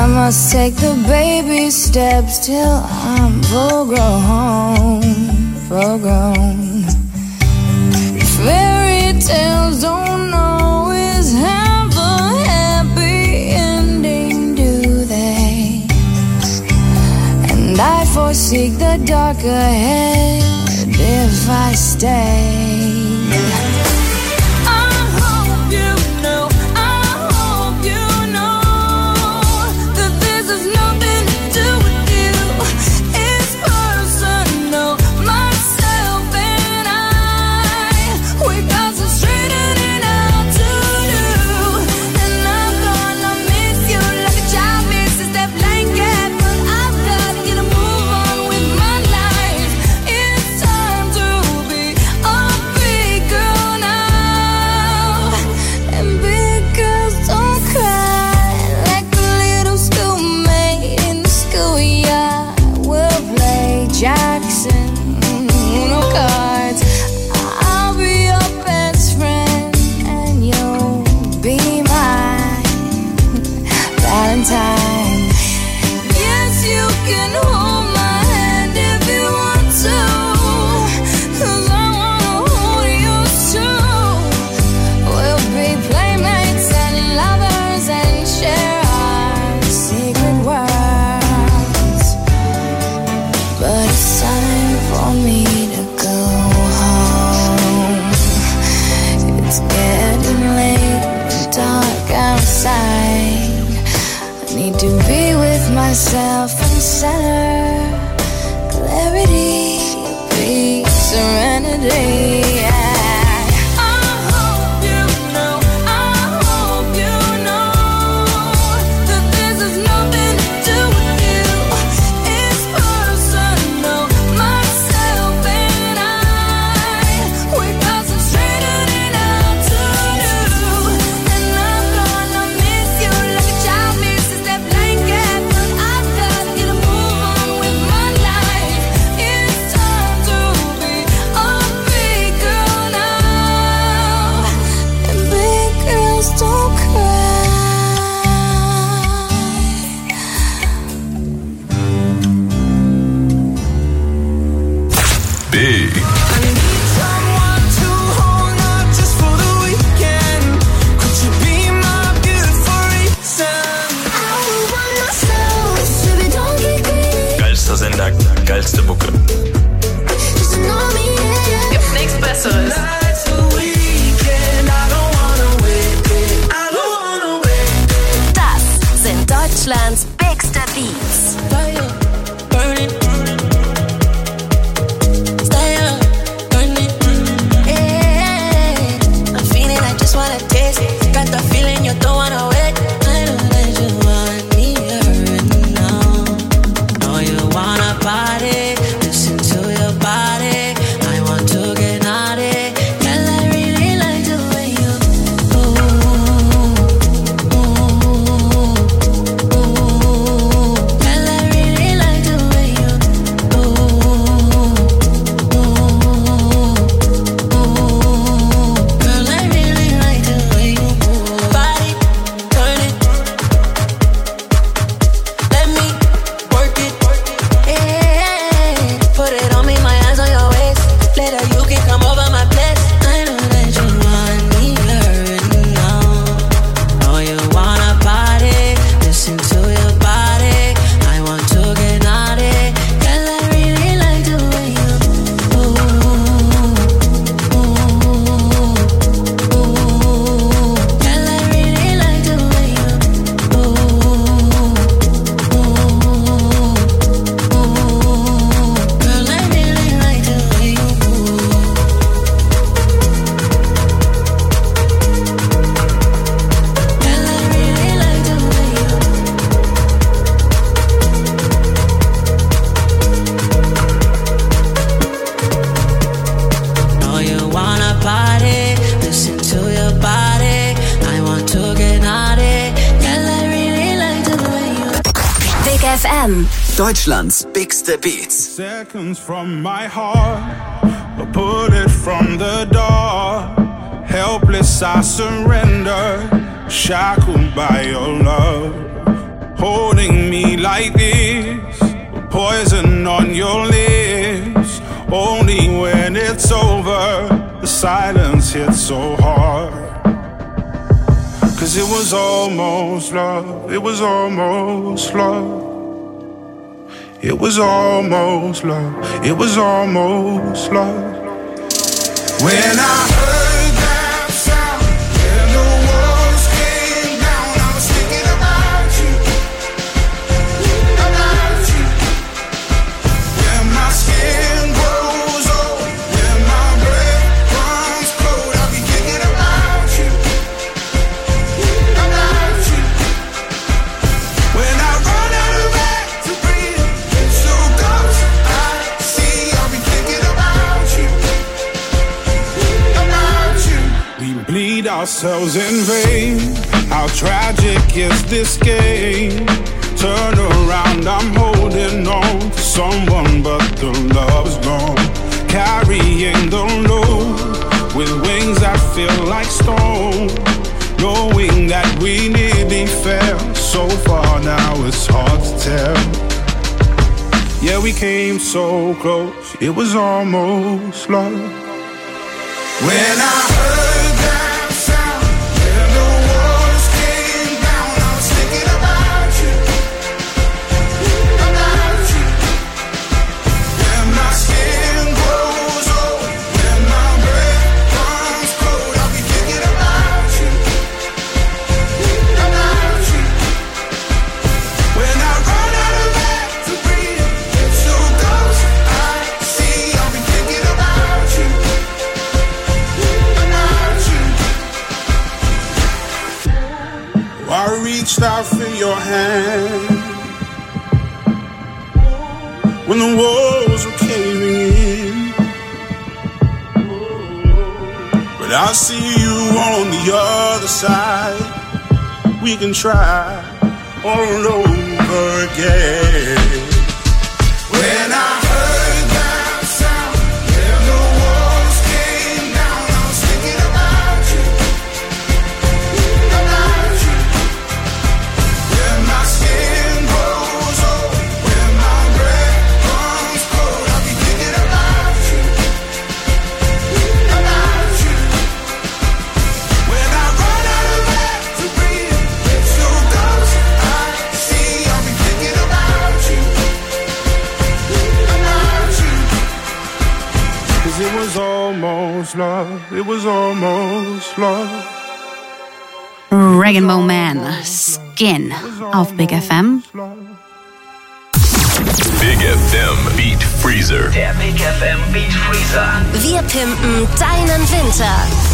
must take the baby steps till I'm full grown. Fairy tales don't always have a happy ending, do they? And I foresee the dark ahead if I stay. Myself in center, clarity, peace, serenity. Geilste Mucke. Gibt's nichts Besseres. Das sind Deutschlands bigste Beats. I'm feeling, I just wanna taste it. Got the feeling you don't wanna wait. I know that you want me right now. Know you wanna party, listen to your body. I want to get naughty. Girl, I really like the way you Girl, I really like the way you Girl, I really like the way you move. Body, turn it. Let me work it. Yeah. Put it on me, my hands on your waist. Later you can come over my place. I know that you want me already now. Know you wanna party. Listen to your body. I want to get naughty. Girl, I really like the way you Girl, I really like the way you Girl, I really like the way you Girl, I really like the way you Know you wanna party, listen to your body. I want to get naughty. Girl, I really like the way you Big FM. Deutschlands bigste Beats. Seconds from my heart, a bullet from the door. Helpless, I surrender, shackled by your love. holding me like this, poison on your lips. Only when it's over, the silence hits so hard. 'Cause it was almost love, it was almost love. It was almost love, it was almost love. When I heard that sound, when the walls came down, I was thinking about you, about you. When my skin grows old, when my breath runs cold, I'll be thinking about you, about you. When I run out of air to breathe, it's so close I see, I'll be thinking about you, about you. We bleed ourselves in vain. How tragic is this game? Turn around, I'm holding on to someone, but the love's gone. Carrying the load with wings that feel like stone. Knowing that we nearly fell so far, now it's hard to tell. Yeah, we came so close, it was almost love. When I heard that sound, when the walls came down, I was thinking about you, about you. When my skin grows old, when my breath runs cold, I'll be thinking about you, about you. When I run out of air to breathe, it's so close I see, I'll be thinking about you, about you. I reached out for your hand when the walls were caving in, but I see you on the other side. We can try all over again. When I heard that sound, when the walls came down, I was thinking about you, about you. When my skin grows old, when my breath runs cold, I'll be thinking about you, about you. When I run out of air to breathe, it's so close I see, I'll be thinking about you, about you. 'Cause it was almost love, it was almost love. Rag & Bone Man, Skin auf Big FM. Big FM Beat Freezer. Der Big FM Beat Freezer. Wir pimpen deinen Winter.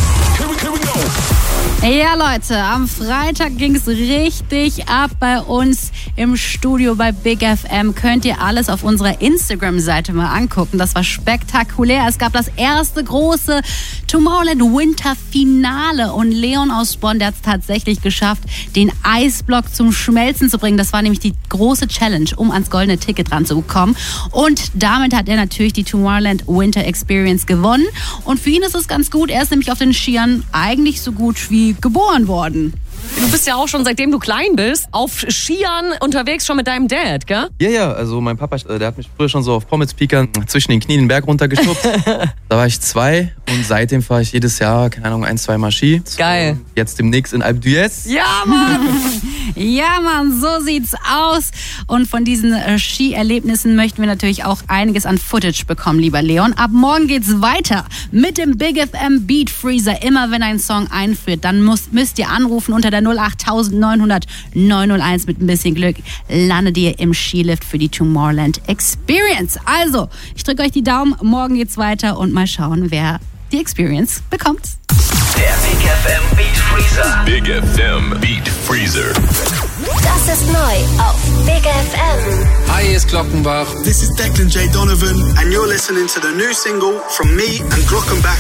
Ja, Leute, am Freitag ging's richtig ab bei uns im Studio bei Big FM. Könnt ihr alles auf unserer Instagram-Seite mal angucken. Das war spektakulär. Es gab das erste große Tomorrowland Winter Finale und Leon aus Bonn, der hat es tatsächlich geschafft, den Eisblock zum Schmelzen zu bringen. Das war nämlich die große Challenge, um ans goldene Ticket ranzukommen. Und damit hat er natürlich die Tomorrowland Winter Experience gewonnen. Und für ihn ist es ganz gut. Er ist nämlich auf den Skiern eigentlich so gut wie geboren worden. Du bist ja auch schon, seitdem du klein bist, auf Skiern unterwegs, schon mit deinem Dad, gell? Ja, also mein Papa, der hat mich früher schon so auf Pommes-Piekern zwischen den Knien den Berg runtergeschubst. Da war ich 2 und seitdem fahre ich jedes Jahr, keine Ahnung, 1-2 Mal Ski. Geil. Jetzt demnächst in Alpe d'Huez. Ja, Mann! Ja, Mann, so sieht's aus. Und von diesen Skierlebnissen möchten wir natürlich auch einiges an Footage bekommen, lieber Leon. Ab morgen geht's weiter mit dem Big FM Beat Freezer. Immer wenn ein Song einführt, dann müsst ihr anrufen unter der 08900 901. Mit ein bisschen Glück landet ihr im Skilift für die Tomorrowland Experience. Also, ich drücke euch die Daumen. Morgen geht's weiter und mal schauen, wer die Experience bekommt. Der Big FM Beat Freezer. Big FM Beat Freezer. Das ist neu auf Big FM. Hi, hier ist Glockenbach. This is Declan J. Donovan and you're listening to the new single from me and Glockenbach.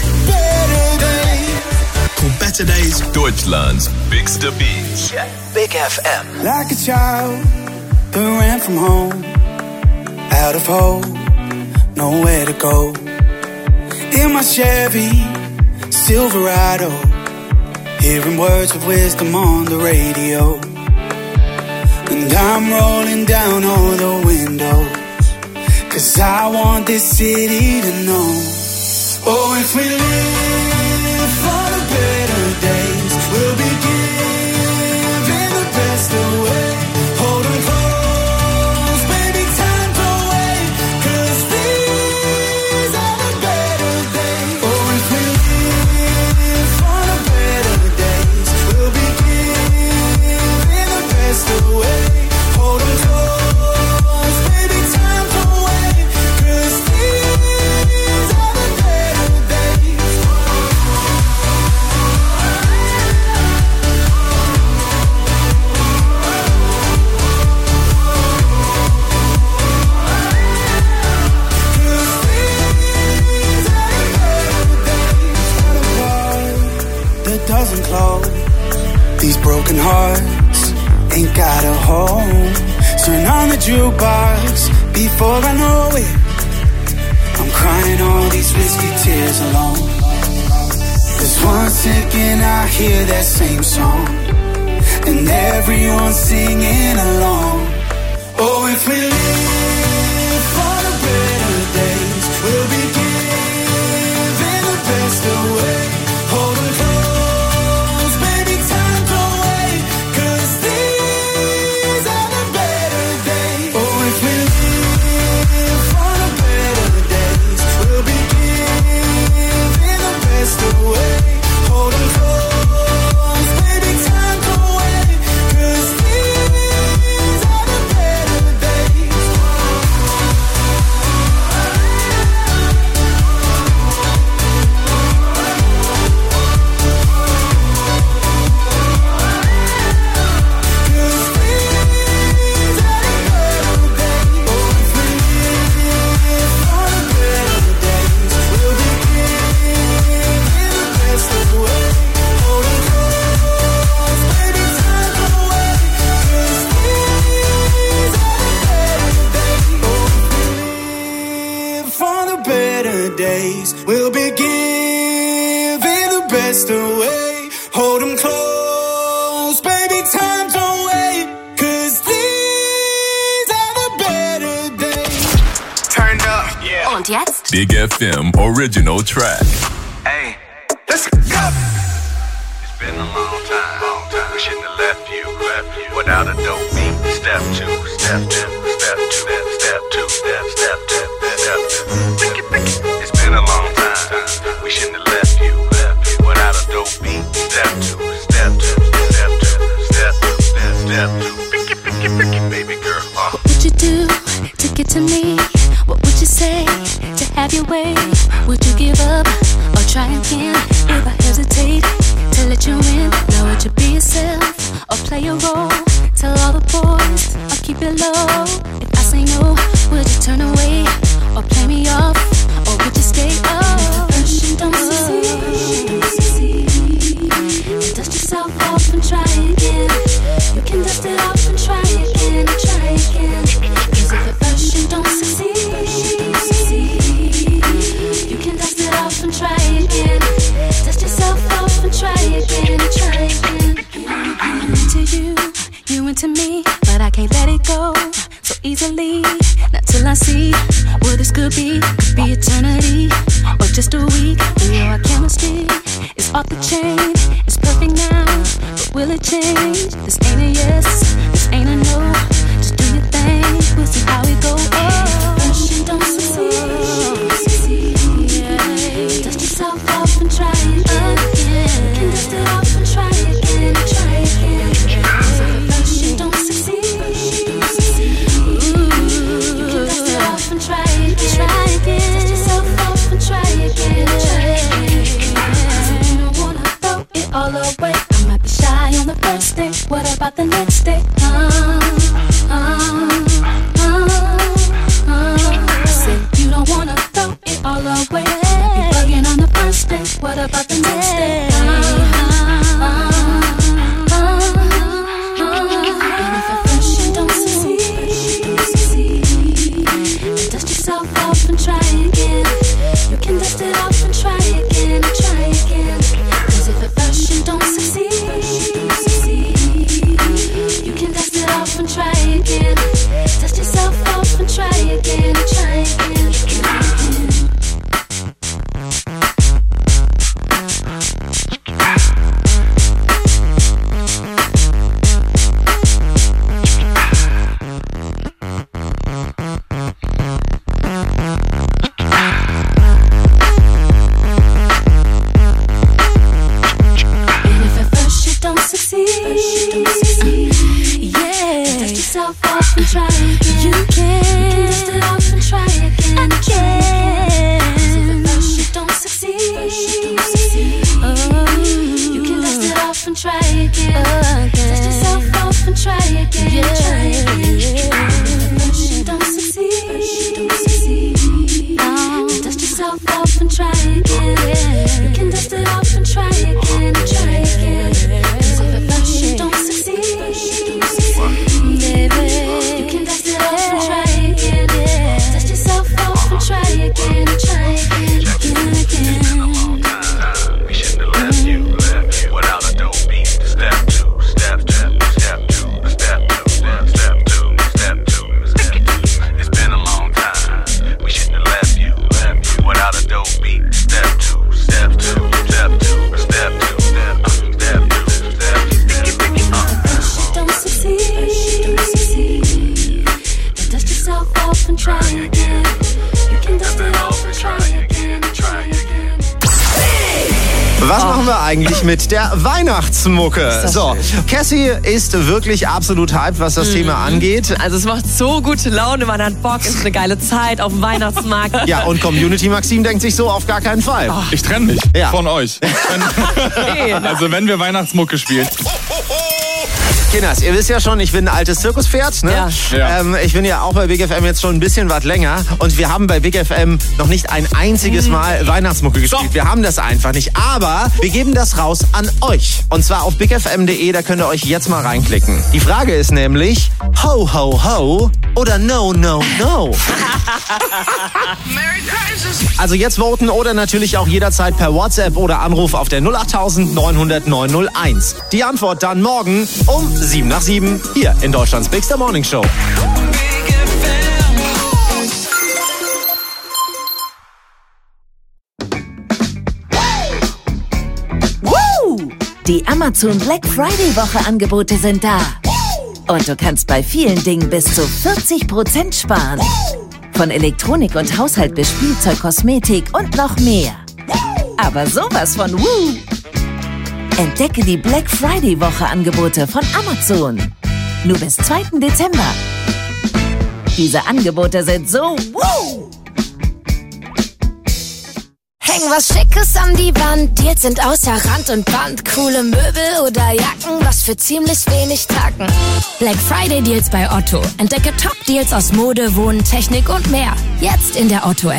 Called Better Days. Deutschlands bigste Beats. Big FM. Like a child who ran from home, out of hope, nowhere to go. In my Chevy Silverado, hearing words of wisdom on the radio. And I'm rolling down all the windows, 'cause I want this city to know. Oh, if we live for the better days, we'll be giving the best away. Hold 'em close, baby, time to wait, 'cause these are the better days. Oh, if we live for the better days, we'll be giving the best away. Hold 'em close, baby, time to wait, 'cause these are the better days. That doesn't close. These broken hearts ain't got a home. Turn on the jukebox before I know it. I'm crying all these risky tears alone. 'Cause one second I hear that same song, and everyone's singing along. Oh, if we live for the better days, we'll be giving the best away. Hold 'em close, baby, time to wait, 'cause these are the better days. Oh, if we live for the better days, we'll be giving the best away. Hold 'em close, baby, time to wait, 'cause these are the better days. We'll be giving the best away. Hold 'em close, baby, time to wait, 'cause these are the better days. Turned up, yeah. Und jetzt? Big FM original track. Hey, let's go. It's been a long time. We shouldn't have left you without a dope beat. Step two, step two, step two, step two, step two, step two. It's been a long time. We shouldn't have left you without a dope beat. Step two, step two, step two, step two, step two. Picky, baby girl. What would you do to get to me? What would you say to have your way? Would you give up or try again? If I hesitate to let you in, now would you be yourself or play a role? Tell all the boys or keep it low. If I say no, would you turn away or play me off? Or would you stay? Oh, first you don't succeed. Dust yourself off and try again. You can dust it off and try again, try again. 'Cause if at first you don't succeed, you can dust it off and try again. Dust yourself off and try again, try again. I'm into you, you into me, but I can't let it go so easily. Not till I see what this could be eternity or just a week. You know our chemistry is off the chain. It's perfect now, but will it change? This ain't a yes, this ain't a no. Just do your thing, we'll see how it goes. Oh, first you don't succeed. Yeah. Dust yourself off and try again. You can dust it off and try again, try again. 'Cause if at first you don't succeed, you can dust it off and try again, try again. Dust yourself off and try again, try again. 'Cause if you don't wanna throw it all away, I might be shy on the first day. What about the next day? I said you don't wanna throw it all away. Might be bugging on the first day. What about the next day? And if at first you don't succeed, then dust yourself off and try again. You can dust it off and try again, try again. 'Cause if at first you don't succeed, you can dust it off and yourself off and try again. You can dust it off and try again. First you don't succeed. You can dust it off and try again. Dust yourself off and try again. First you don't succeed. Dust yourself off and try again. You can dust it off and try again. Try again. First you don't succeed. Baby, you can dust it off and try again. Dust yourself off and try again. Try again. We shouldn't have left you without a dope beat. Step two, step two, step two, step two, step two, step two. It's been a long time. We shouldn't have left you without a dope beat. Step two, step two, step two, step two, step two, step two, step Don't succeed. Dust yourself off and try again. You can dust it off and try again. Try again. Was machen wir eigentlich mit der Weihnachtsmucke? So, Cassie ist wirklich absolut hyped, was das Thema angeht. Also es macht so gute Laune, man hat Bock, ist eine geile Zeit auf dem Weihnachtsmarkt. Ja, und Community Maxim denkt sich so, auf gar keinen Fall. Ich trenne mich von euch. Also wenn wir Weihnachtsmucke spielen. Kinders, ihr wisst ja schon, ich bin ein altes Zirkuspferd. Ne? Ja. Ich bin ja auch bei Big FM jetzt schon ein bisschen was länger. Und wir haben bei Big FM noch nicht ein einziges Mal Weihnachtsmucke gespielt. Wir haben das einfach nicht. Aber wir geben das raus an euch. Und zwar auf bigfm.de, da könnt ihr euch jetzt mal reinklicken. Die Frage ist nämlich, ho, ho, ho oder no, no, no? Also jetzt voten oder natürlich auch jederzeit per WhatsApp oder Anruf auf der 08000 900 901. Die Antwort dann morgen um 7 nach 7 hier in Deutschlands Bigster Morning Show. Die Amazon Black Friday Woche Angebote sind da. Und du kannst bei vielen Dingen bis zu 40% sparen. Von Elektronik und Haushalt bis Spielzeug, Kosmetik und noch mehr. Aber sowas von Woo! Entdecke die Black Friday Woche Angebote von Amazon. Nur bis 2. Dezember. Diese Angebote sind so Woo! Häng was Schickes an die Wand, Deals sind außer Rand und Band. Coole Möbel oder Jacken, was für ziemlich wenig Tacken. Black Friday Deals bei Otto. Entdecke Top-Deals aus Mode, Wohnen, Technik und mehr. Jetzt in der Otto-App.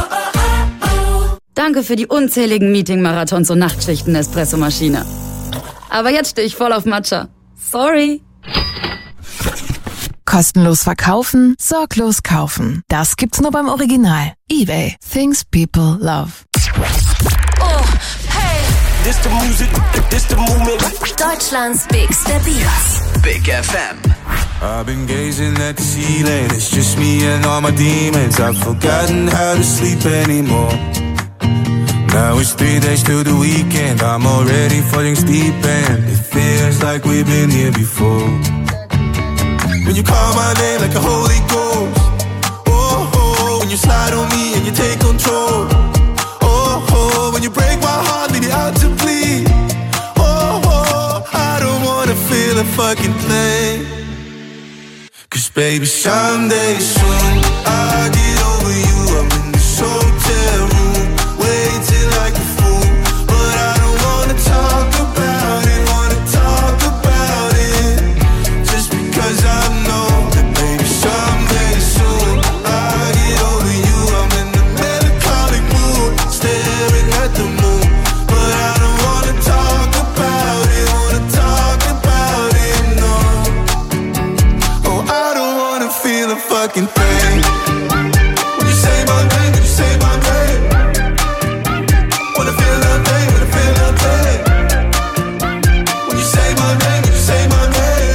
Danke für die unzähligen Meeting-Marathons und Nachtschichten, Espresso-Maschine. Aber jetzt stehe ich voll auf Matcha. Sorry. Kostenlos verkaufen, sorglos kaufen. Das gibt's nur beim Original. eBay. Things people love. Oh, hey. This the music, this the movement. Deutschlands Bigster Beats. Big FM. I've been gazing at the ceiling. It's just me and all my demons. I've forgotten how to sleep anymore. Now it's 3 days till the weekend. I'm already falling deep and it feels like we've been here before. When you call my name like a Holy Ghost. Oh, oh, when you slide on me and you take control. Oh, oh, when you break my heart, leave me out to bleed. Oh, oh, I don't wanna feel a fucking thing. Cause baby, someday soon I'll get over you. I'm in this hotel room, waiting like a fool. But I don't wanna talk about it, wanna talk about it. Just because I know that maybe someday soon I'll get over you. I'm in the melancholic mood, staring at the moon. But I don't wanna talk about it, wanna talk about it, no. Oh, I don't wanna feel a fucking thing. When you say my name, when you say my name, wanna feel nothing, wanna feel nothing. When you say my name, when you say my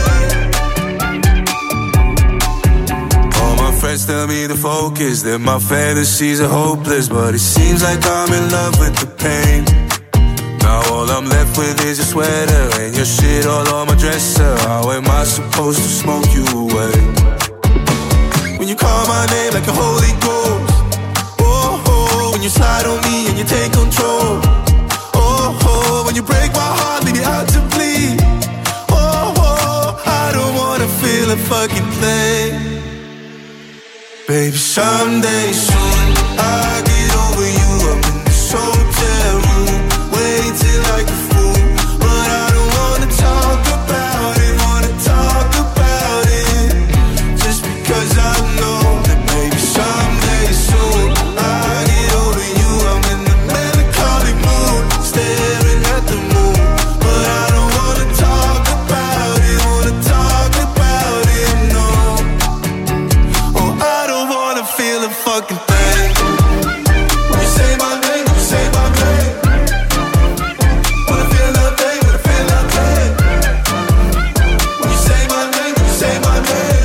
name. All my friends tell me to focus, that my fantasies are hopeless. But it seems like I'm in love with the pain. Now all I'm left with is your sweater and your shit all on my dresser. How am I supposed to smoke you away? When you call my name like a Holy Ghost. Oh, oh, when you slide on me and you take control. Oh, oh, when you break my heart, leave me out to bleed. Oh, oh, I don't wanna feel feel a fucking thing. Baby, someday soon I'll get over you. I'm in this hotel room, waiting like a fool, but I don't wanna talk about it, just because I know that maybe someday soon I'll get over you. I'm in the melancholy mood, staring at the moon, but I don't wanna talk about it, no. Oh, I don't wanna feel a fucking thing. When you say my name, when you say my name, wanna feel nothing, wanna feel nothing. When you say my name, when you say my name.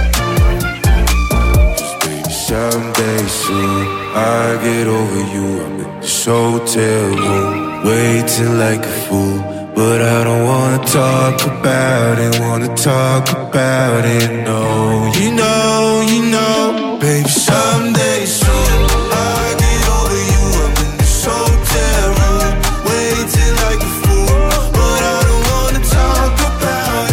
Just maybe someday soon I'll get over you. I'm in this hotel room, waiting like a fool, but I don't wanna talk about it, no. You know, baby, someday soon I'll get over you. I'm in this hotel room, waiting like a fool, but I don't wanna talk about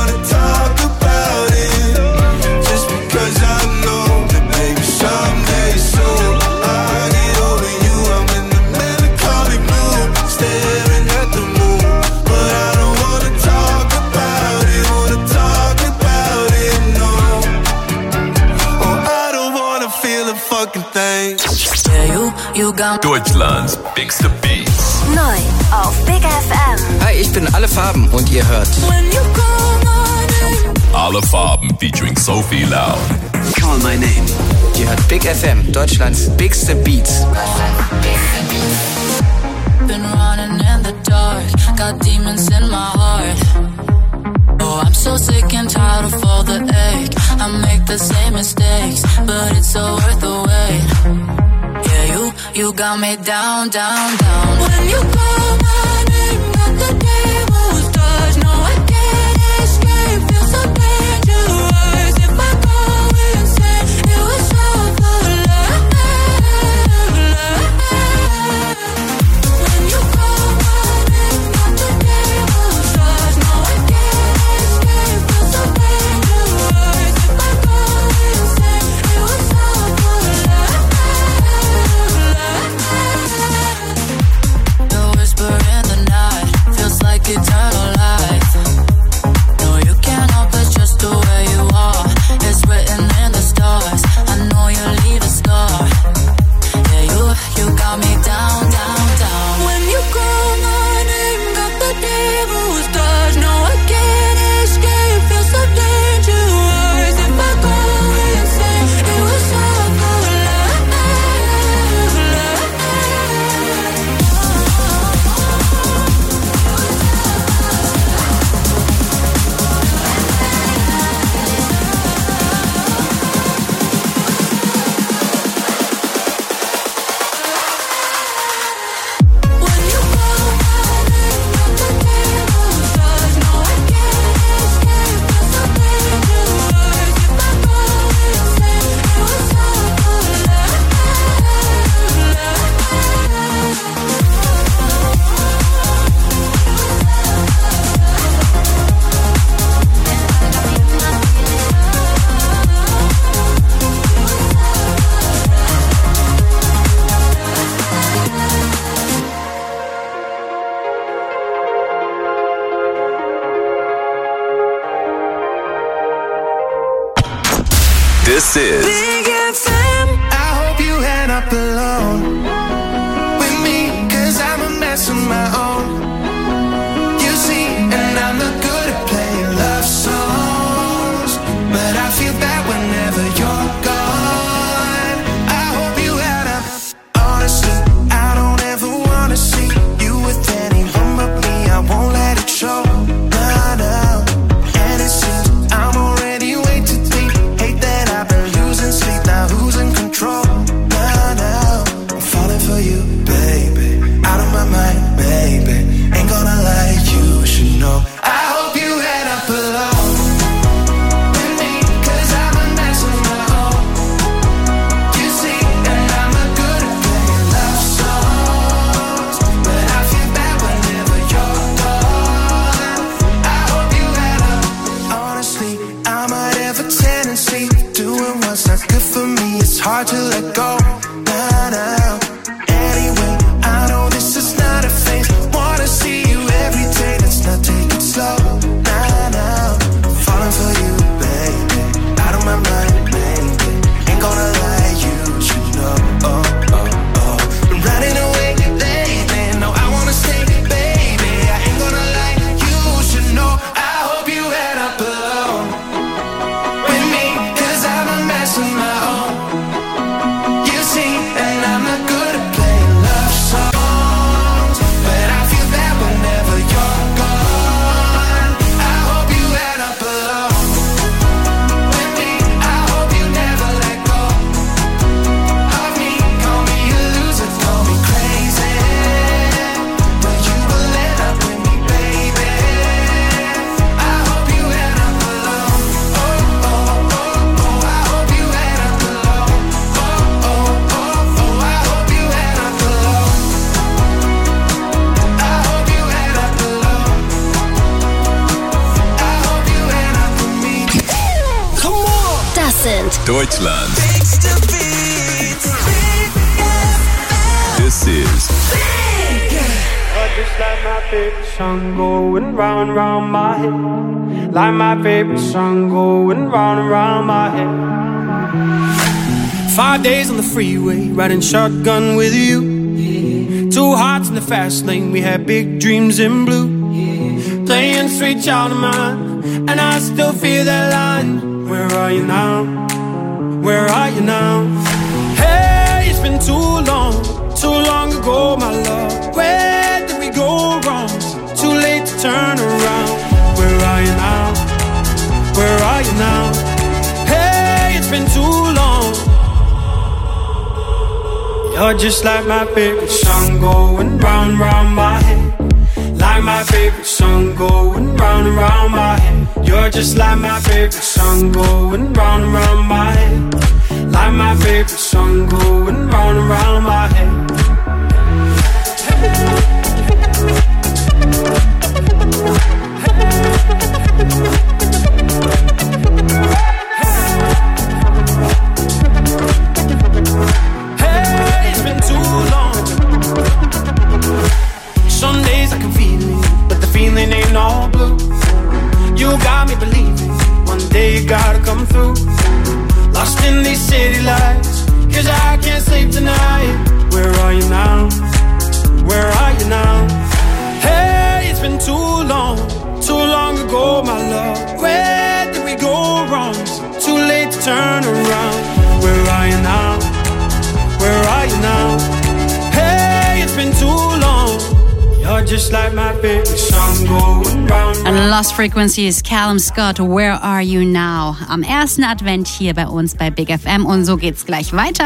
it, just because I know that maybe someday soon I'll get over you. I'm in the melancholy mood, staring at the moon, but I don't wanna talk about it, no. Oh, I don't wanna feel a fucking thing. You got Deutschlands bigste Beats. Neu auf Big FM. Hi, ich bin Alle Farben und ihr hört Alle Farben featuring Sophie Loud. Call My Name. Ihr hört Big FM, Deutschlands bigste Beats. Been running in the dark, got demons in my heart. Oh, I'm so sick and tired of all the ache. I make the same mistakes, but it's so worth the wait. Yeah, you got me down, down, down. When you call my name, got the devil's touch. No, I can't escape, feel so dangerous. If I go insane, it was all for love. When you call my name, got the devil's touch. No, I can't escape, feel so dangerous. If I go insane, it was all for love. The whisper in the night feels like eternal life. No, you can't help it, just the way you are. It's written in the stars. I know you'll leave a scar. Yeah, you got me down, down, down. When you call my name, got the devil's touch. No, I can't escape, feel so dangerous. If I go insane, it was all for love. This is Big FM. I hope you end up alone with me, 'cause I'm a mess of my own. You see, and I'm not good at playing love songs, but I feel bad whenever you're gone. I hope you end up. Honestly, I don't ever wanna see you with anyone but me. I won't let it show. No, no. And it seems I'm already way too deep. Hate that I've been losing sleep, now who's in control? No, no. I'm falling it's not good for me. It's hard to let go. Nah, nah. Anyway, I know this is not a phase. Wanna see you every day. Let's not take it slow. Nah, nah. I'm falling for you, baby. Out of my mind, baby. Ain't gonna lie, you should know. Been running away lately. No, I wanna stay, baby. I ain't gonna lie, you should know. I hope you end up alone with me, 'cause I'm a mess of my own. You see, and I'm not good at playing love songs, but I feel bad whenever you're gone. I hope you end up alone with me. I hope you never let go of me. Call me a loser, call me crazy, but you will end up with me, baby. I hope you end up alone. Oh, oh, oh, oh, I hope you end up alone. Oh, oh, oh, oh, I hope you end up alone. I hope you end up alone. I hope you end up with me. Come on! Das sind Deutschland. Fix the beats. This is Just like my favorite song going round and round my head. Like my favorite song going round and round my head. 5 days on the freeway, riding shotgun with you. 2 hearts in the fast lane, we had big dreams in blue. Playing sweet child of mine, and I still feel that line. Where are you now? Where are you now? Hey, it's been too long ago, my love. Where did we go wrong? Too late to turn around. Where are you now? Where are you now? Hey, it's been too long. You're just like my favorite song going round and round my head. Like my favorite song going round and round my head. You're just like my favorite song going round and round my head. Like my favorite song going round and round my head. Hey, it's been too long. Some days I can feel it, but the feeling ain't all blue. You got me believing one day you gotta come through. Lost in these city lights, 'cause I can't sleep tonight. Where are you now? Where are you now? Hey, it's been too long ago, my love. Where did we go wrong? Too late to turn around. Where are you now? Where are you now? Hey, it's been too long. You're just like my favorite song going round. And Lost Frequencies, Callum Scott, Where Are You Now? Am ersten Advent hier bei uns bei Big FM und so geht's gleich weiter.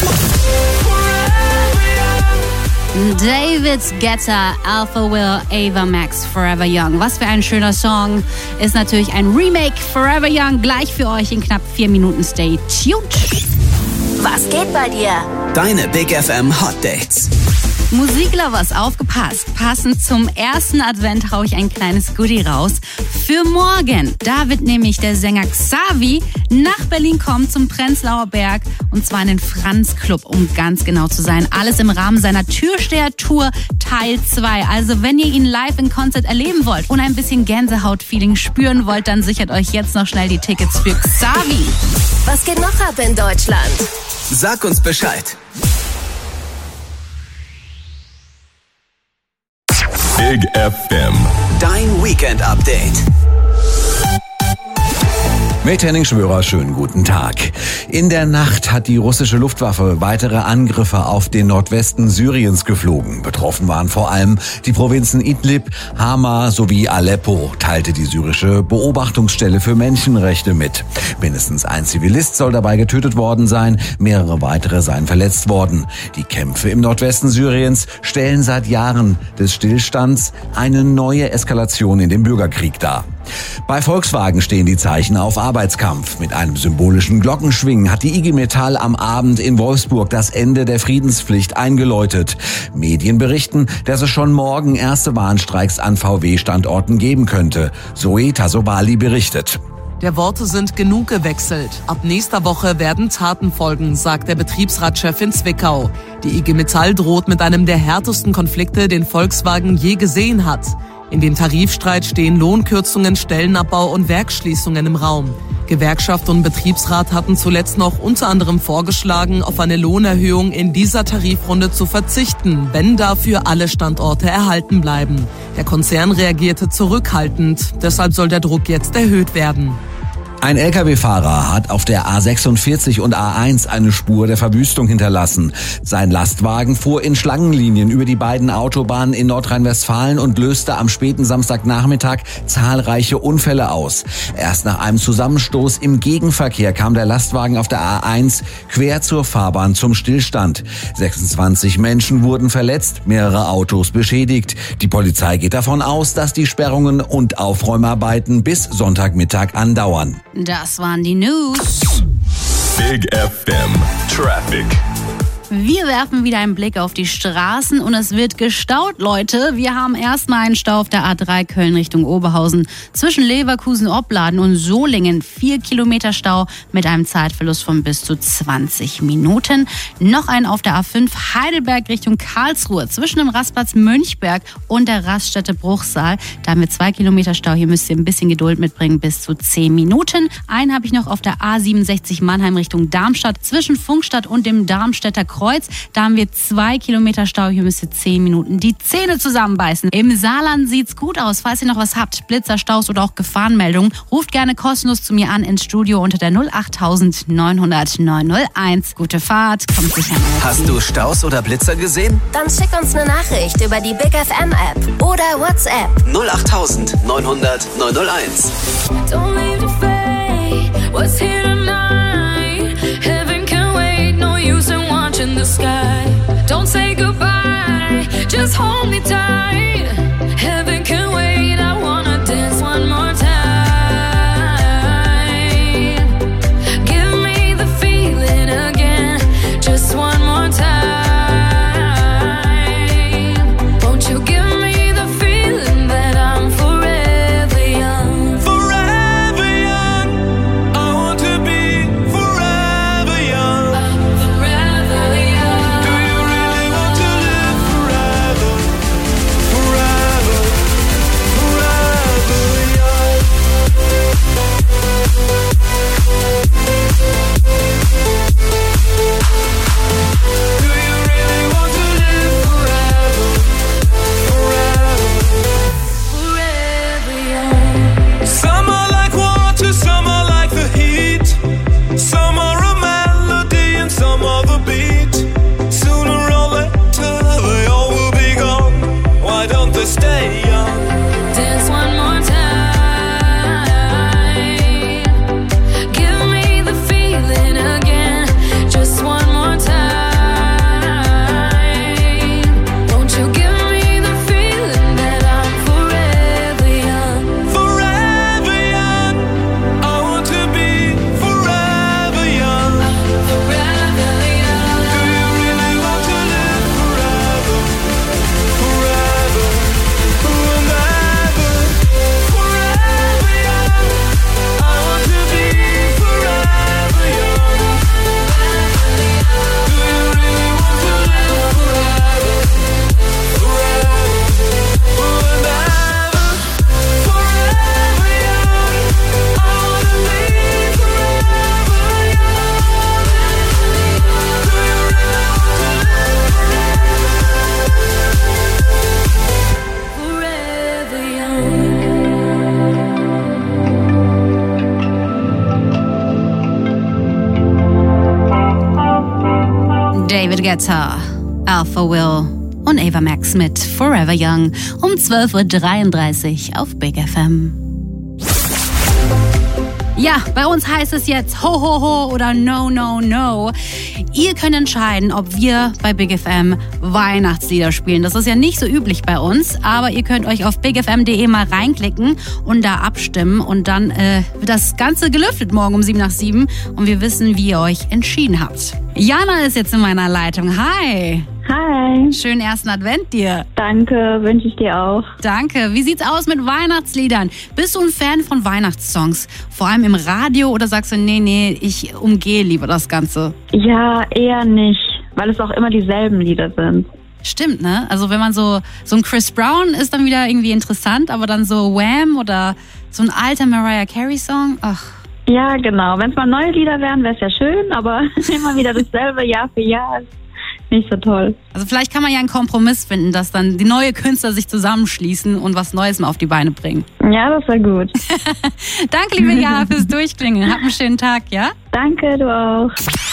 David Guetta, Alpha Will, Ava Max, Forever Young. Was für ein schöner Song. Ist natürlich ein Remake, Forever Young, gleich für euch in knapp 4 Minuten. Stay tuned. Was geht bei dir? Deine Big FM Hot Dates. Musiklovers, aufgepasst. Passend zum ersten Advent hau ich ein kleines Goodie raus. Für morgen. Da wird nämlich der Sänger Xavi nach Berlin kommen zum Prenzlauer Berg. Und zwar in den Franz Club, um ganz genau zu sein. Alles im Rahmen seiner Türsteher-Tour Teil 2. Also wenn ihr ihn live in Konzert erleben wollt und ein bisschen Gänsehaut-Feeling spüren wollt, dann sichert euch jetzt noch schnell die Tickets für Xavi. Was geht noch ab in Deutschland? Sag uns Bescheid. Big FM. Dein Weekend-Update. Mit Henning Schwörer, schönen guten Tag. In der Nacht hat die russische Luftwaffe weitere Angriffe auf den Nordwesten Syriens geflogen. Betroffen waren vor allem die Provinzen Idlib, Hama sowie Aleppo, teilte die syrische Beobachtungsstelle für Menschenrechte mit. Mindestens ein Zivilist soll dabei getötet worden sein, mehrere weitere seien verletzt worden. Die Kämpfe im Nordwesten Syriens stellen seit Jahren des Stillstands eine neue Eskalation in den Bürgerkrieg dar. Bei Volkswagen stehen die Zeichen auf Arbeitskampf. Mit einem symbolischen Glockenschwingen hat die IG Metall am Abend in Wolfsburg das Ende der Friedenspflicht eingeläutet. Medien berichten, dass es schon morgen erste Warnstreiks an VW-Standorten geben könnte. Zoe Tasobali berichtet. Der Worte sind genug gewechselt. Ab nächster Woche werden Taten folgen, sagt der Betriebsratschef in Zwickau. Die IG Metall droht mit einem der härtesten Konflikte, den Volkswagen je gesehen hat. In dem Tarifstreit stehen Lohnkürzungen, Stellenabbau und Werksschließungen im Raum. Gewerkschaft und Betriebsrat hatten zuletzt noch unter anderem vorgeschlagen, auf eine Lohnerhöhung in dieser Tarifrunde zu verzichten, wenn dafür alle Standorte erhalten bleiben. Der Konzern reagierte zurückhaltend, deshalb soll der Druck jetzt erhöht werden. Ein Lkw-Fahrer hat auf der A46 und A1 eine Spur der Verwüstung hinterlassen. Sein Lastwagen fuhr in Schlangenlinien über die beiden Autobahnen in Nordrhein-Westfalen und löste am späten Samstagnachmittag zahlreiche Unfälle aus. Erst nach einem Zusammenstoß im Gegenverkehr kam der Lastwagen auf der A1 quer zur Fahrbahn zum Stillstand. 26 Menschen wurden verletzt, mehrere Autos beschädigt. Die Polizei geht davon aus, dass die Sperrungen und Aufräumarbeiten bis Sonntagmittag andauern. Das waren die News. Big FM Traffic. Wir werfen wieder einen Blick auf die Straßen und es wird gestaut, Leute. Wir haben erstmal einen Stau auf der A3 Köln Richtung Oberhausen. Zwischen Leverkusen, Opladen und Solingen 4 Kilometer Stau mit einem Zeitverlust von bis zu 20 Minuten. Noch einen auf der A5 Heidelberg Richtung Karlsruhe. Zwischen dem Rastplatz Mönchberg und der Raststätte Bruchsal. Da haben wir 2 Kilometer Stau. Hier müsst ihr ein bisschen Geduld mitbringen, bis zu 10 Minuten. Einen habe ich noch auf der A67 Mannheim Richtung Darmstadt. Zwischen Funkstadt und dem Darmstädter Kreuz. Da haben wir 2 Kilometer Stau. Hier müsst ihr 10 Minuten die Zähne zusammenbeißen. Im Saarland sieht's gut aus. Falls ihr noch was habt, Blitzer, Staus oder auch Gefahrenmeldungen, ruft gerne kostenlos zu mir an ins Studio unter der 08900 901. Gute Fahrt, kommt sicher mal. Hast du Staus oder Blitzer gesehen? Dann schick uns eine Nachricht über die Big FM App oder WhatsApp. 08900 901. Don't leave the fade. What's here tonight? Heaven can wait. No use in watching the sky. Don't say goodbye. Just hold me tight. Heaven can wait. I wanna dance one more time. Give me the feeling again. Just one more time. Won't you give me the feeling that I'm forever young? Forever young. I want to be forever young. Forever young. Do you really want to live forever? Forever, forever young. Do you really want to live forever? Forever, Forever young. some are like water, some are like the heat. Some are a melody and some are the beat. Sooner or later they all will be gone. Why don't they stay young? Dance one more time. Give me the feeling again. Just one more time. Won't you give me the feeling that I'm forever young? Forever young. I want to be forever young. Forever young. Do you really want to live forever? Forever, and ever. Forever young. I want to be forever young. Do you really want to live forever? Forever, and ever. Forever young. I want to be forever young. Do you really want to live Forever young. David Guetta, Alpha Will und Ava Max mit Forever Young um 12.33 Uhr auf Big FM. Ja, bei uns heißt es jetzt ho ho ho oder no no no. Ihr könnt entscheiden, ob wir bei Big FM Weihnachtslieder spielen. Das ist ja nicht so üblich bei uns, aber ihr könnt euch auf bigfm.de mal reinklicken und da abstimmen und dann wird das Ganze gelüftet morgen um 7:07 und wir wissen, wie ihr euch entschieden habt. Jana ist jetzt in meiner Leitung. Hi. Hi. Hi. Schönen ersten Advent dir. Danke, wünsche ich dir auch. Danke. Wie sieht's aus mit Weihnachtsliedern? Bist du ein Fan von Weihnachtssongs? Vor allem im Radio oder sagst du, nee, ich umgehe lieber das Ganze? Ja, eher nicht, weil es auch immer dieselben Lieder sind. Stimmt, ne? Also wenn man so ein Chris Brown ist dann wieder irgendwie interessant, aber dann so Wham oder so ein alter Mariah Carey Song, ach. Ja, genau. Wenn es mal neue Lieder wären, wäre es ja schön, aber immer wieder dasselbe Jahr für Jahr ist nicht so toll. Also vielleicht kann man ja einen Kompromiss finden, dass dann die neuen Künstler sich zusammenschließen und was Neues mal auf die Beine bringen. Ja, das wäre gut. Danke, liebe Jana, fürs Durchklingeln. Hab einen schönen Tag, ja? Danke, du auch.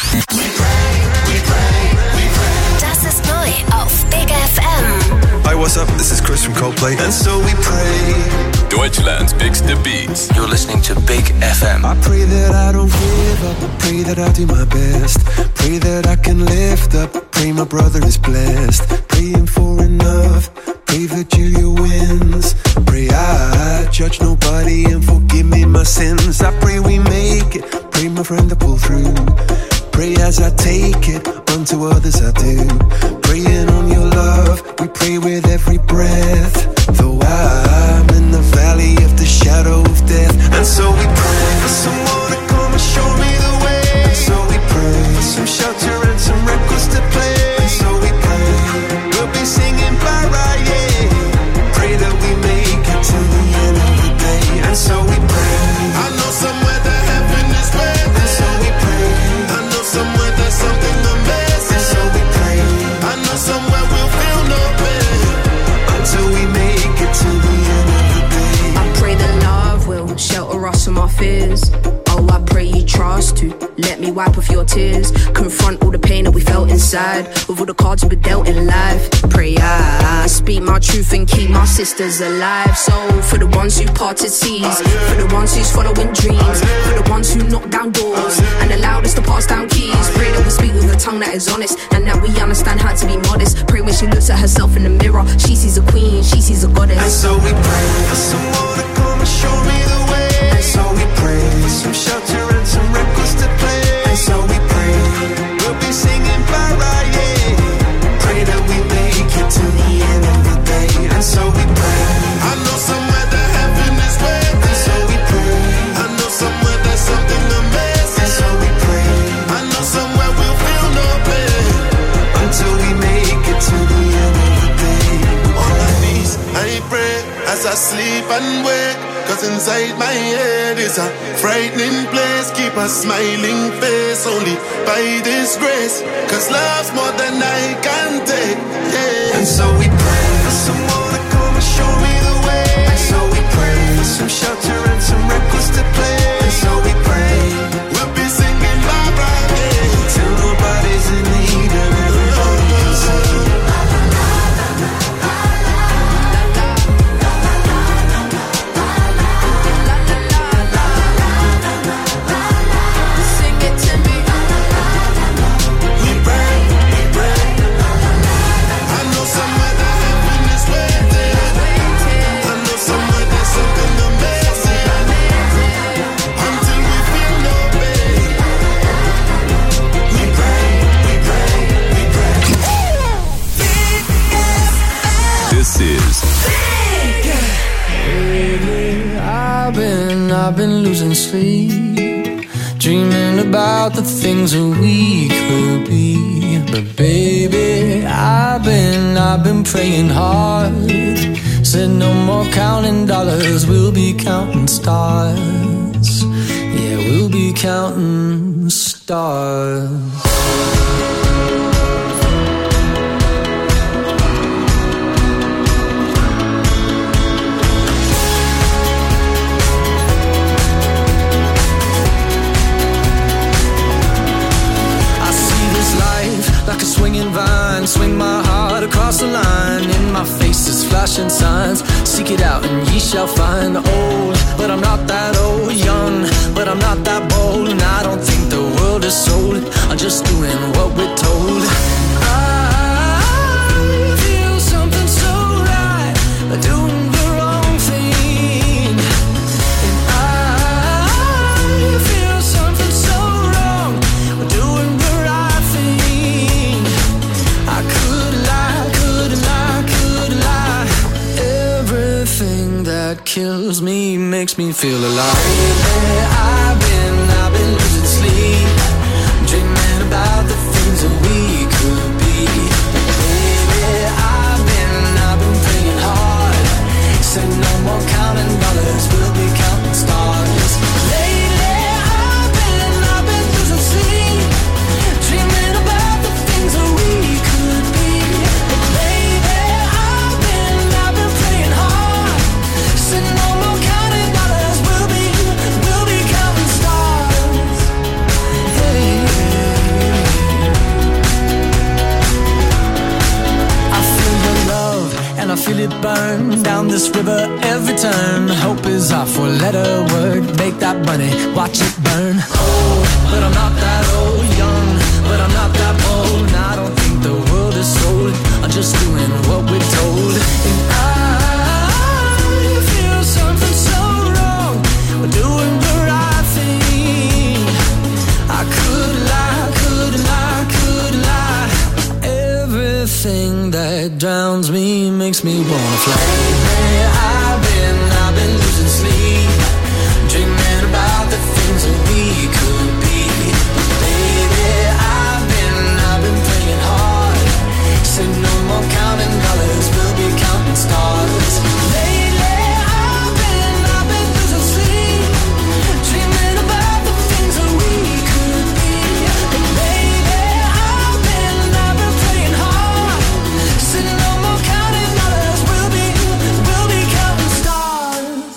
Das ist neu auf Big FM. Hi, what's up? This is Chris from Coldplay. And so we pray. Deutschland's biggest beats. You're listening to Big FM. I pray that I don't give up. I pray that I do my best. Pray that I can lift up. Pray my brother is blessed. Praying for enough. Pray that Julia wins. Pray I judge nobody and forgive me my sins. I pray we make it. Pray my friend to pull through. Pray as I take it, unto others I do. Praying on your love, we pray with every breath. Though I'm in the valley of the shadow of death. And so we pray for someone to come and show me the way. And so we pray for some shelter and some records to play. And so we pray, we'll be singing Barra, yeah. Pray that we make it to the end of the day. And so we pray, I know somewhere that heaven is waiting. And so we pray, I know somewhere there's something amazing. And so we pray, I know somewhere we'll feel no pain until we make it to the end of the day. I pray that love will shelter us from our fears. Oh, I pray you trust to let me wipe off your tears. Confront all the pain that we felt inside with all the cards we've been dealt in life. Pray I speak my truth and keep my sisters alive. So for the ones who parted seas, for the ones who's following dreams, for the ones who knock down doors and allowed us to pass down keys. Pray that we speak with a tongue that is honest and that we understand how to be modest. Pray when she looks at herself in the mirror, she sees a queen, she sees a goddess. And so we pray for someone to come and show me the way. And so we pray for some shelter and some records to play. And so we pray, we'll be singing Barra, yeah. Pray that we make it to the end of the day. And so we pray, I know somewhere that heaven is waiting. And so we pray, I know somewhere there's something amazing. And so we pray, I know somewhere we'll feel no pain until we make it to the end of the day. On my knees, I pray as I sleep and wake. Cause inside my head is a frightening place. Keep a smiling face only by this grace. Cause love's more than I can take, yeah. And so we pray for someone to come and show me the way. And so we pray for some shelter and some records to play. And so we pray, we'll be singing Barbara, yeah. Till nobody's in need and everybody can sing. This is Lately, I've been losing sleep, dreaming about the things that we could be. But baby, I've been praying hard. Said no more counting dollars, we'll be counting stars. Yeah, we'll be counting stars. Like a swinging vine, swing my heart across the line. In my face is flashing signs. Seek it out and ye shall find. Old, but I'm not that old. Young, but I'm not that bold. And I don't think the world is sold. I'm just doing what we're told. I feel something so right, doing the wrong thing. And I feel something so wrong, doing the right thing. I could lie feel alive. Lately I've been losing sleep, dreaming about the things that we could be. Baby, I've been praying hard. Said no more counting dollars, we'll be counting stars. Lately I've been losing sleep, dreaming about the things that we could be. Baby, I've been praying hard. Said no more counting dollars, we'll be counting stars. Hey. I feel your love and I feel it burn down this river every turn. Hope is our four-letter word. Make that money, watch it burn. Old, but I'm not that old. Young, but I'm not that bold. And I don't think the world is sold. I'm just doing what we're told. And I feel something so wrong. We're doing the right thing. I could lie. Everything that drowns me makes me wanna fly. Lately I've been losing sleep, dreaming about the things that we could be. Baby, I've been praying hard. Said no more counting dollars, we'll be counting stars. Lately I've been losing sleep, dreaming about the things that we could be. Baby, I've been praying hard. Said no more counting dollars, we'll be counting stars.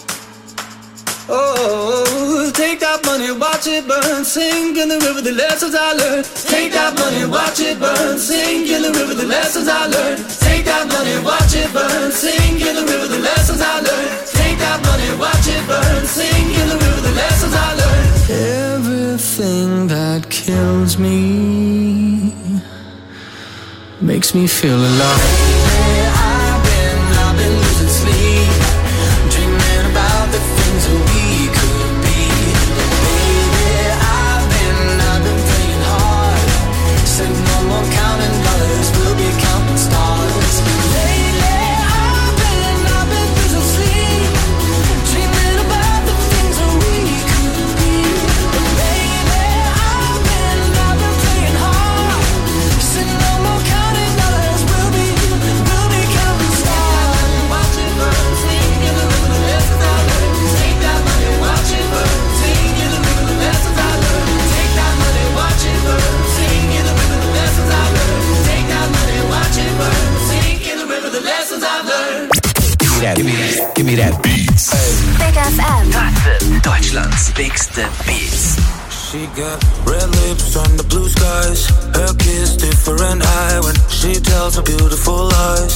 Oh, take that money, watch it burn, sink in the river, the lessons I learned. Take that money, watch it burn, sink in the river, the lessons I learned. Take that money, watch it burn, sink in the river, the lessons I learned. Take that money, watch it burn, sink in the river, the lessons I learned. Everything that kills me makes me feel alive. I've been losing sleep, dreaming about the things that we could be. Baby, I've been praying hard. Said no more counting dollars, we'll be counting stars. Lately I've been losing sleep, dreaming about the things that we could be. Baby, I've been praying hard. Said no more counting dollars, we'll be counting stars. Watch it burn, sing in the river, the lessons I learned. Take that money, watch it burn, sing in the river, the lessons I learned. Take that money, watch it burn, sing in the river, the lessons I learned. Take that money, watch it burn, sing in the river, the lessons I've learned. Give me that beats. Big FM. Deutschlands bigste Beats. She got red lips on the blue skies. Her kiss different eye when she tells her beautiful lies.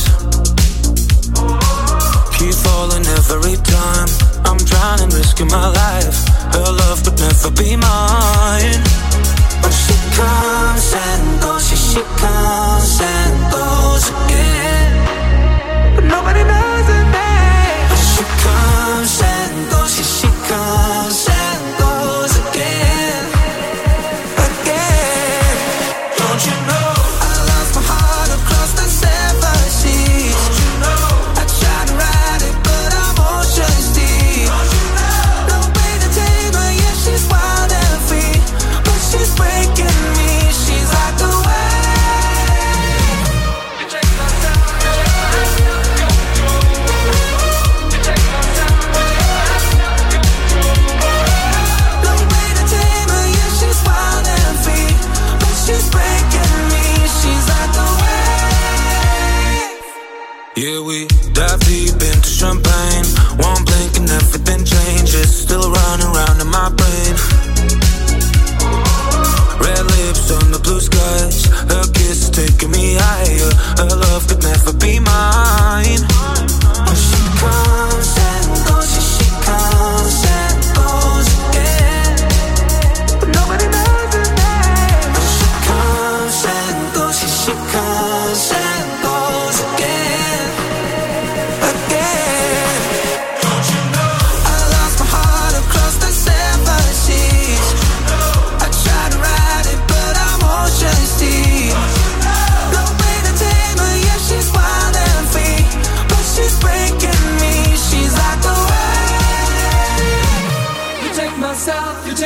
Keep falling every time. I'm drowning, risking my life. Her love could never be mine. But she comes and goes, she comes and goes again. But nobody knows her name. But she comes and goes, she comes and goes again. Again. Don't you know I lost my heart across the 7 seas? Don't you know I tried to ride it, but I'm oceans deep. Don't you know no way to tame her, yeah, she's wild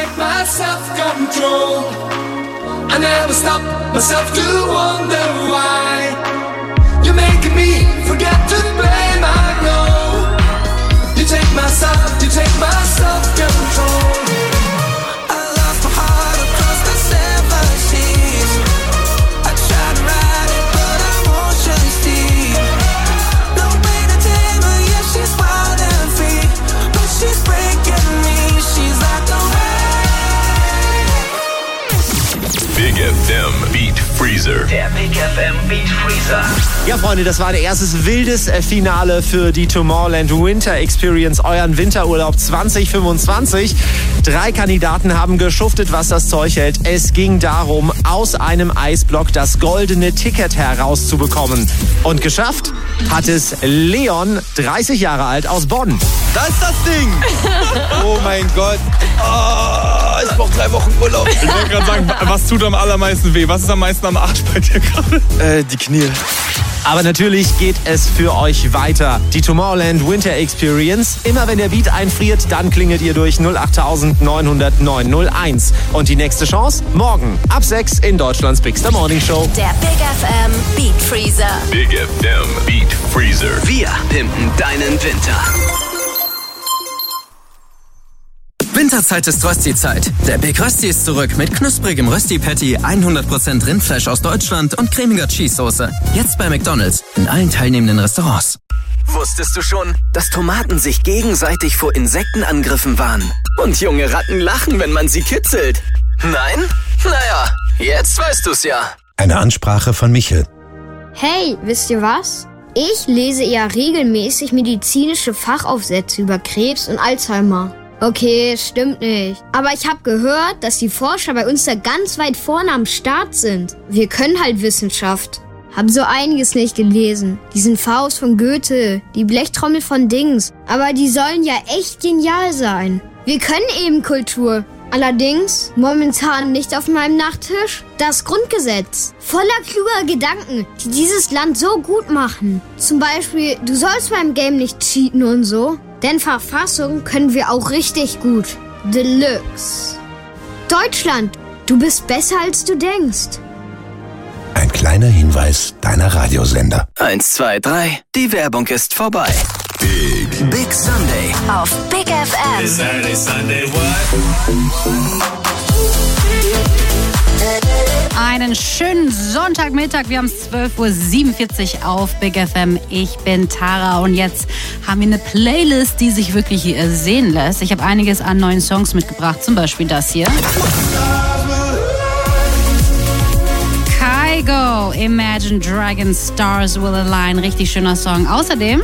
like my self-control. I never stop myself to wonder why you're making me forget to play my role. You take my side, you take my self-control. I lost my heart across the 7 seas. I try to ride it, but I'm ocean deep. No way to tame her, yeah, she's wild and free, but she's breaking me. She's like a Big FM Beat Freezer. Der Big FM Beat Freezer. Ja, Freunde, das war ein erstes wildes Finale für die Tomorrowland Winter Experience, euren Winterurlaub 2025. 3 Kandidaten haben geschuftet, was das Zeug hält. Es ging darum, aus einem Eisblock das goldene Ticket herauszubekommen. Und geschafft hat es Leon, 30 Jahre alt, aus Bonn. Da ist das Ding! Oh mein Gott. Oh, ich brauche 3 Wochen Urlaub. Ich wollte gerade sagen, was tut am allermeisten weh? Was ist am meisten am Arsch bei dir gerade? Die Knie. Aber natürlich geht es für euch weiter. Die Tomorrowland Winter Experience. Immer wenn der Beat einfriert, dann klingelt ihr durch 08900 901. Und die nächste Chance? Morgen ab 6 in Deutschlands Bigster Morning Show. Der Big FM Beat Freezer. Big FM Beat Freezer. Wir pimpen deinen Winter. Winterzeit ist Rösti-Zeit. Der Big Rösti ist zurück mit knusprigem Rösti-Patty, 100% Rindfleisch aus Deutschland und cremiger Cheese-Soße. Jetzt bei McDonald's in allen teilnehmenden Restaurants. Wusstest du schon, dass Tomaten sich gegenseitig vor Insektenangriffen warnen? Und junge Ratten lachen, wenn man sie kitzelt. Nein? Naja, jetzt weißt du's ja. Eine Ansprache von Michel. Hey, wisst ihr was? Ich lese ja regelmäßig medizinische Fachaufsätze über Krebs und Alzheimer. Okay, stimmt nicht. Aber ich habe gehört, dass die Forscher bei uns da ganz weit vorne am Start sind. Wir können halt Wissenschaft. Hab so einiges nicht gelesen. Diesen Faust von Goethe, die Blechtrommel von Dings. Aber die sollen ja echt genial sein. Wir können eben Kultur. Allerdings momentan nicht auf meinem Nachttisch das Grundgesetz. Voller kluger Gedanken, die dieses Land so gut machen. Zum Beispiel, du sollst beim Game nicht cheaten und so. Denn Verfassung können wir auch richtig gut. Deluxe. Deutschland, du bist besser als du denkst. Ein kleiner Hinweis deiner Radiosender. 1, 2, 3, die Werbung ist vorbei. Big Sunday auf Big FM. Sunday, what? Einen schönen Sonntagmittag. Wir haben 12:47 Uhr auf Big FM. Ich bin Tara und jetzt haben wir eine Playlist, die sich wirklich sehen lässt. Ich habe einiges an neuen Songs mitgebracht, zum Beispiel das hier. Kygo, Imagine Dragons, Stars Will Align. Richtig schöner Song. Außerdem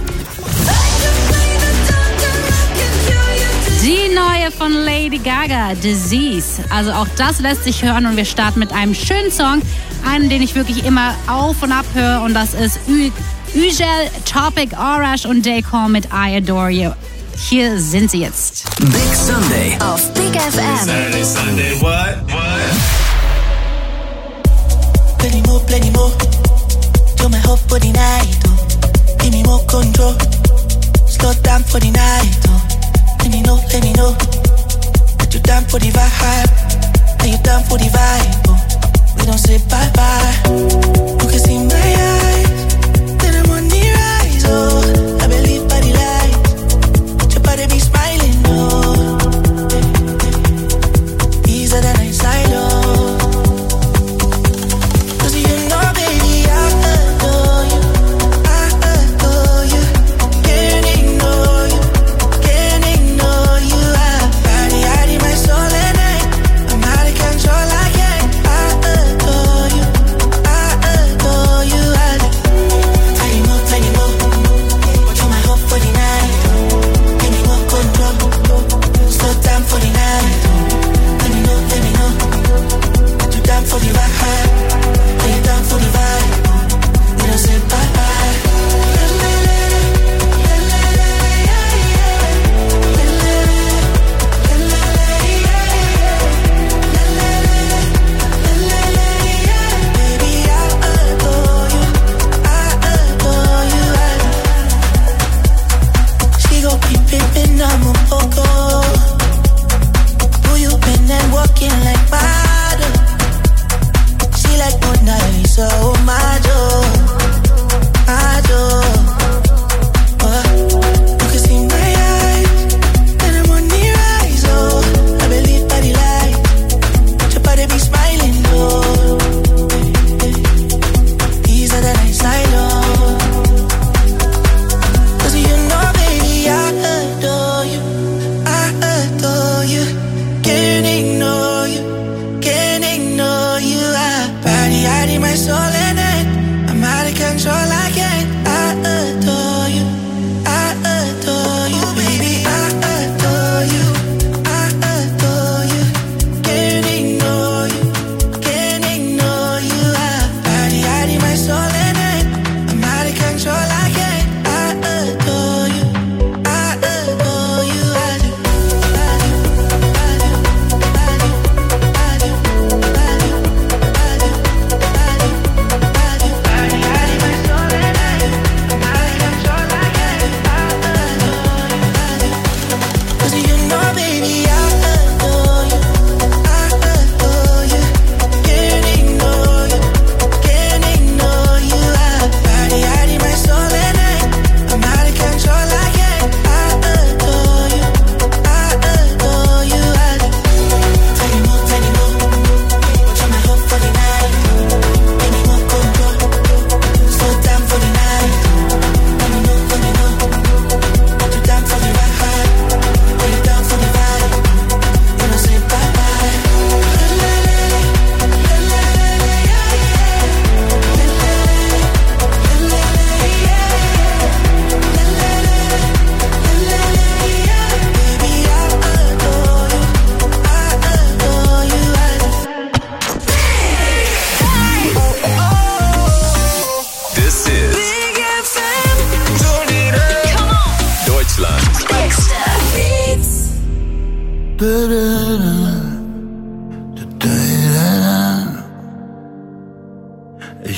die neue von Lady Gaga, Disease. Also auch das lässt sich hören und wir starten mit einem schönen Song. Einen, den ich wirklich immer auf und ab höre und das ist Ugel, Topic, Arash und Daycon mit I Adore You. Hier sind sie jetzt. Big Sunday auf Big FM. Sunday, what? Plenty more. Do my hope for the night, oh. Give me more control. Slow down for the night, oh. Let me know that you down for the vibe. Are you down for the vibe? Oh, we don't say bye-bye. You can see my eyes, then I'm on the rise. Oh, I believe by the light, your body be smiling. Oh, easier than I silo. Cause you know, baby, I adore you. I adore you. Can't ignore you. I adore you, I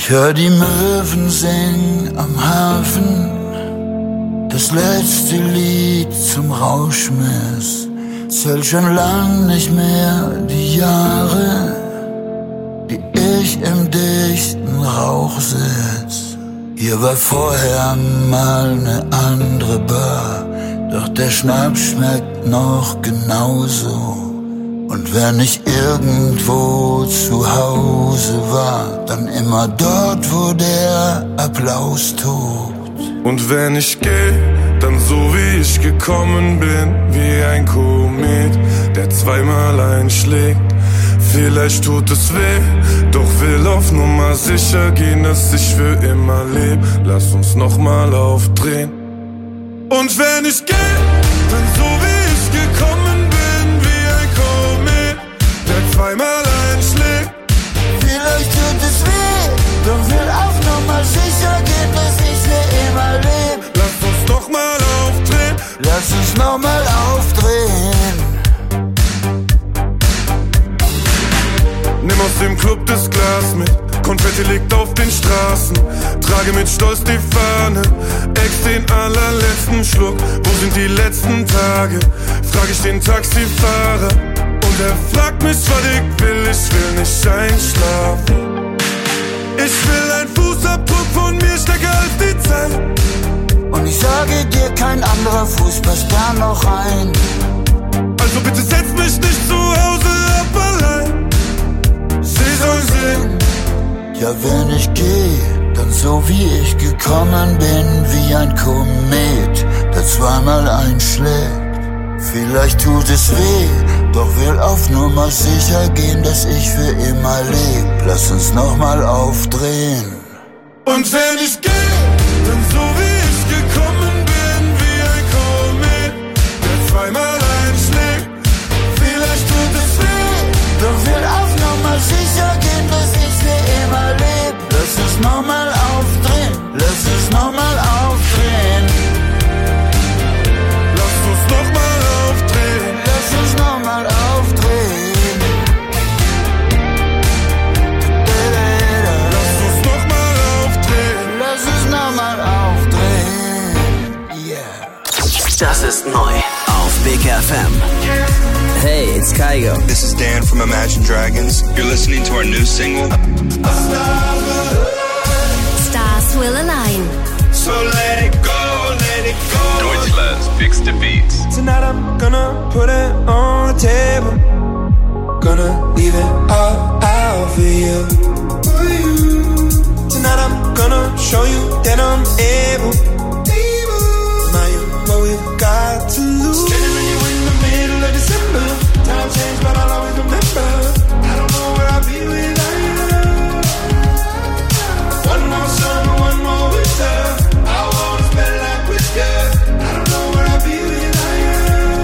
Ich hör die Möwen singen am Hafen, das letzte Lied zum Rauschmiss. Zähl schon lang nicht mehr die Jahre, die ich im dichten Rauch sitz. Hier war vorher mal ne andere Bar, doch der Schnaps schmeckt noch genauso. Und wenn ich irgendwo zu Hause war, dann immer dort, wo der Applaus tobt. Und wenn ich geh, dann so wie ich gekommen bin, wie ein Komet, der zweimal einschlägt. Vielleicht tut es weh, doch will auf Nummer sicher gehen, dass ich für immer leb. Lass uns nochmal aufdrehen. Und wenn ich geh, dann so wie ich gekommen bin, wie ein Komet, der zweimal einschlägt. Vielleicht tut es weh, doch will auf Nummer sicher gehen, dass ich für immer leb. Lass uns nochmal aufdrehen. Lass uns nochmal aufdrehen. Nimm aus dem Club das Glas mit, Konfetti liegt auf den Straßen. Trage mit Stolz die Fahne, ex den allerletzten Schluck. Wo sind die letzten Tage? Frag ich den Taxifahrer. Und er fragt mich, was ich will nicht einschlafen. Ich will ein Fußabdruck von mir stärker als die Zeit. Und ich sage dir, kein anderer Fuß passt da noch rein. Also bitte setz mich nicht zu Hause ab allein. Sie soll sehen. Ja, wenn ich geh, dann so wie ich gekommen bin, wie ein Komet, der zweimal einschlägt. Vielleicht tut es weh, doch will auf Nummer sicher gehen, dass ich für immer leb. Lass uns nochmal aufdrehen. Und wenn ich geh, dann so wie ich gekommen bin, wie ein Komet, der zweimal einschlägt. Vielleicht tut es weh, doch will auf Nummer sicher gehen, dass ich für immer leb. Lass uns nochmal aufdrehen, lass uns nochmal aufdrehen. Lass uns nochmal aufdrehen. Lass uns nochmal aufdrehen. Lass uns nochmal aufdrehen. Lass uns nochmal aufdrehen. Yeah. Das ist neu auf Big FM. Hey, it's Kygo. This is Dan from Imagine Dragons. You're listening to our new single. Stars will align. So let it go, let it go. Deutschland's biggest beats. Tonight I'm gonna put it on the table. Gonna leave it all out for you. Tonight I'm gonna show you that I'm able. Now you know we've got to lose. Standing with you in the middle of December. Time changed, but I'll always remember. I don't know where I'll be without you. One more summer, one more winter. I wanna spend life with you. I don't know where I'll be without you.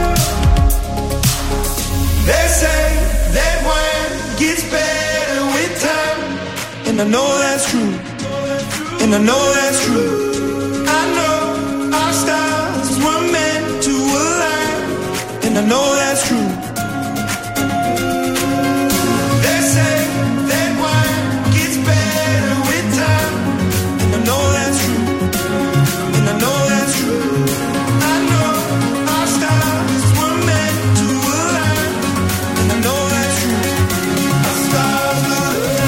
They say that wine gets better with time, and I know that's true. And I know that's true. I know our stars were meant to align, and I know that's true. They say that wine gets better with time, and I know that's true. And I know that's true. I know our stars were meant to align, and I know that's true. Our stars will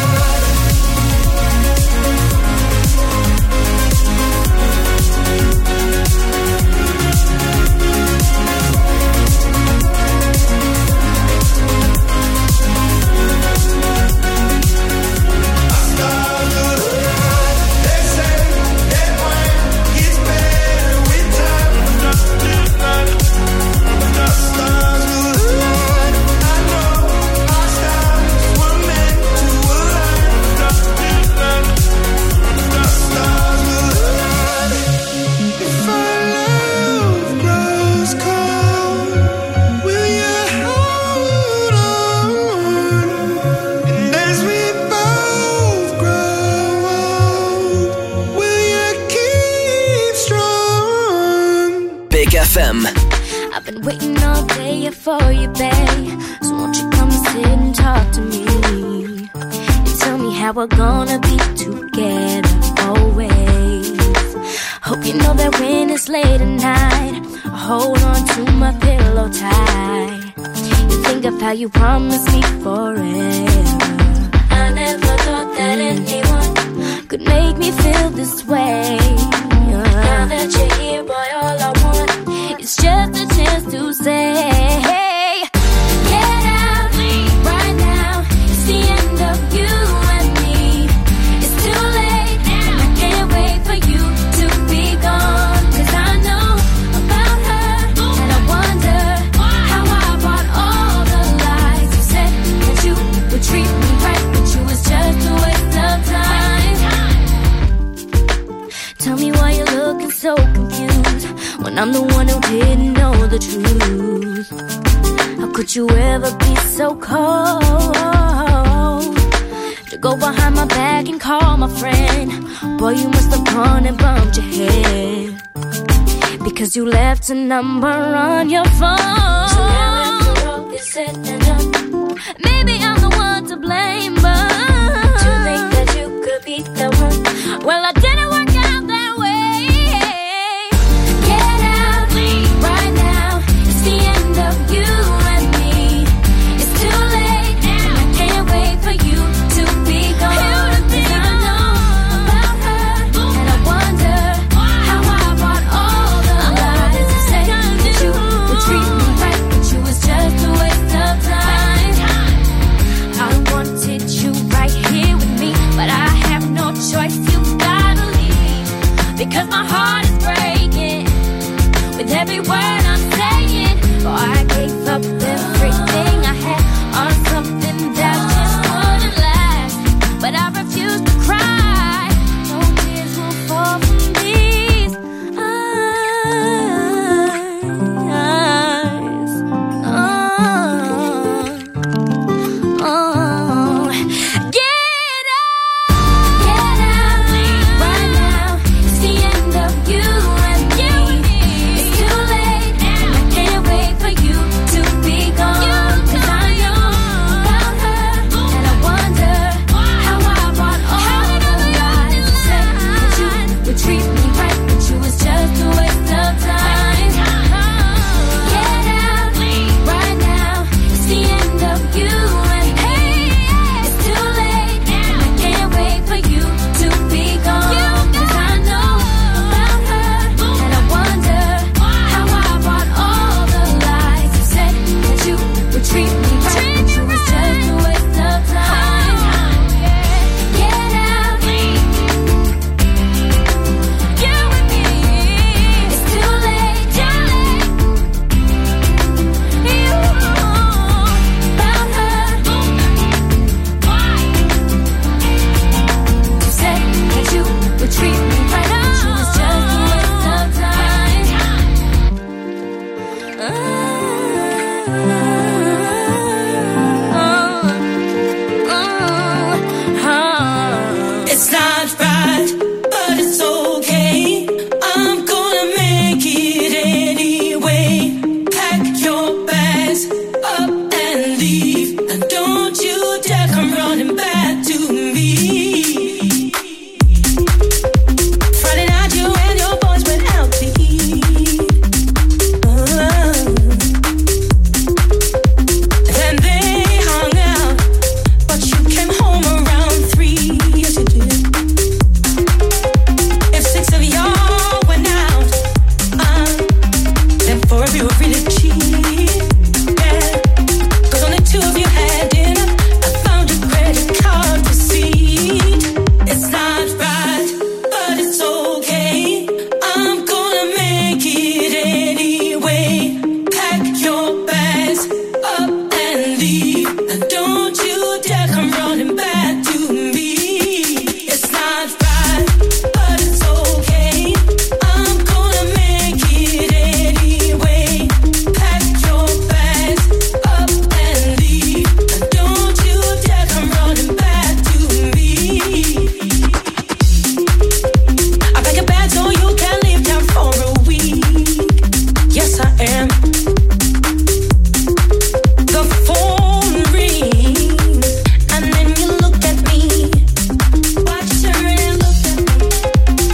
FM. I've been waiting all day for you, babe. So won't you come sit and talk to me? And tell me how that we're gonna be together always. Hope you know that when it's late at night, I hold on to my pillow tight. You think of how you promised me forever. I never thought that anyone could make me feel this way. Now that you're here, boy, all I want is just a chance to say, hey, get out right now. It's the end of you and me. It's too late, and I can't wait for you to be gone. 'Cause I know about her, and I wonder how I bought all the lies. You said that you would treat me right, but you was just a waste of time. Tell me why you're looking so confused when I'm the one who didn't know the truth. How could you ever be so cold to go behind my back and call my friend? Boy, you must have gone and bumped your head because you left a number on your phone. So now after all is said and done, maybe I'm the one to blame.